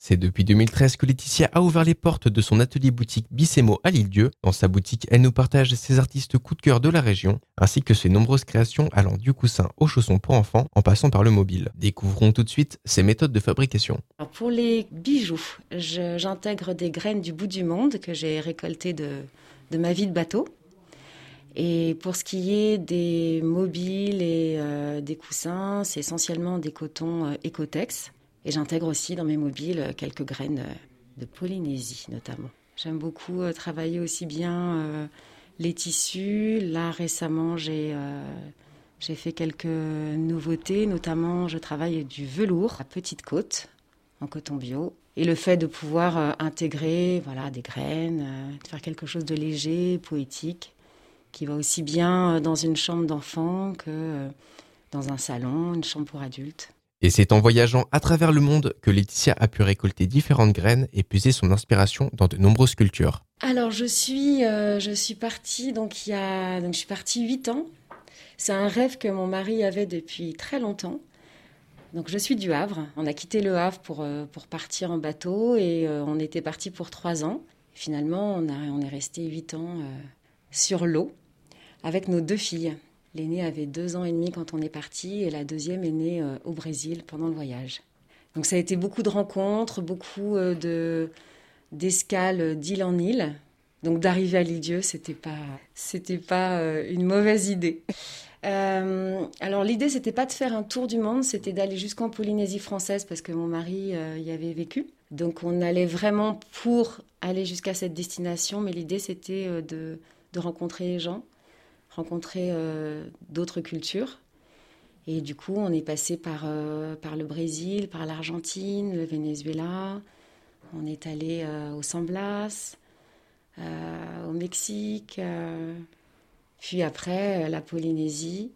C'est depuis 2013 que Laetitia a ouvert les portes de son atelier boutique Bissemo à l'Île-Dieu. Dans sa boutique, elle nous partage ses artistes coup de cœur de la région, ainsi que ses nombreuses créations allant du coussin aux chaussons pour enfants en passant par le mobile. Découvrons tout de suite ses méthodes de fabrication. Alors pour les bijoux, j'intègre des graines du bout du monde que j'ai récoltées de ma vie de bateau. Et pour ce qui est des mobiles et des coussins, c'est essentiellement des cotons Ecotex. Et j'intègre aussi dans mes mobiles quelques graines de Polynésie notamment. J'aime beaucoup travailler aussi bien les tissus. Là récemment j'ai fait quelques nouveautés, notamment je travaille du velours à Petite Côte en coton bio. Et le fait de pouvoir intégrer des graines, de faire quelque chose de léger, poétique, qui va aussi bien dans une chambre d'enfant que dans un salon, une chambre pour adultes. Et c'est en voyageant à travers le monde que Laetitia a pu récolter différentes graines et puiser son inspiration dans de nombreuses cultures. Alors je suis partie je suis partie 8 ans. C'est un rêve que mon mari avait depuis très longtemps. Donc je suis du Havre. On a quitté le Havre pour partir en bateau et on était parti pour 3 ans. Finalement, on est resté 8 ans sur l'eau avec nos 2 filles. L'aînée avait 2 ans et demi quand on est parti et la deuxième est née au Brésil pendant le voyage. Donc ça a été beaucoup de rencontres, beaucoup d'escales d'île en île. Donc d'arriver à l'Île-Dieu, c'était pas une mauvaise idée. Alors l'idée, c'était pas de faire un tour du monde, c'était d'aller jusqu'en Polynésie française parce que mon mari y avait vécu. Donc on allait vraiment pour aller jusqu'à cette destination, mais l'idée, c'était de rencontrer les gens, rencontrer d'autres cultures. Et du coup, on est passé par le Brésil, par l'Argentine, le Venezuela. On est allé au San Blas, au Mexique, puis après la Polynésie,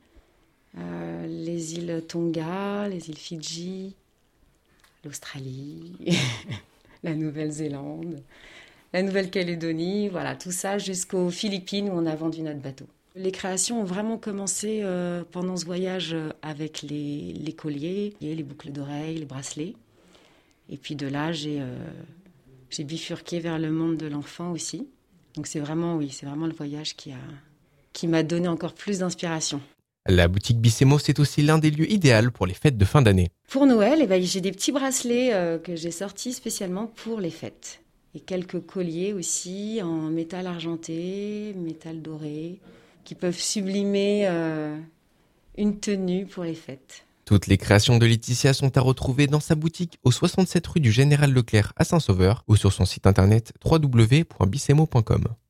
les îles Tonga, les îles Fidji, l'Australie, la Nouvelle-Zélande, la Nouvelle-Calédonie, voilà, tout ça jusqu'aux Philippines où on a vendu notre bateau. Les créations ont vraiment commencé pendant ce voyage avec les colliers, les boucles d'oreilles, les bracelets. Et puis de là, j'ai bifurqué vers le monde de l'enfant aussi. Donc c'est vraiment le voyage qui m'a donné encore plus d'inspiration. La boutique Bissemo, c'est aussi l'un des lieux idéaux pour les fêtes de fin d'année. Pour Noël, j'ai des petits bracelets que j'ai sortis spécialement pour les fêtes. Et quelques colliers aussi en métal argenté, métal doré, qui peuvent sublimer une tenue pour les fêtes. Toutes les créations de Laetitia sont à retrouver dans sa boutique au 67 rue du Général Leclerc à Saint-Sauveur ou sur son site internet www.bissemo.com.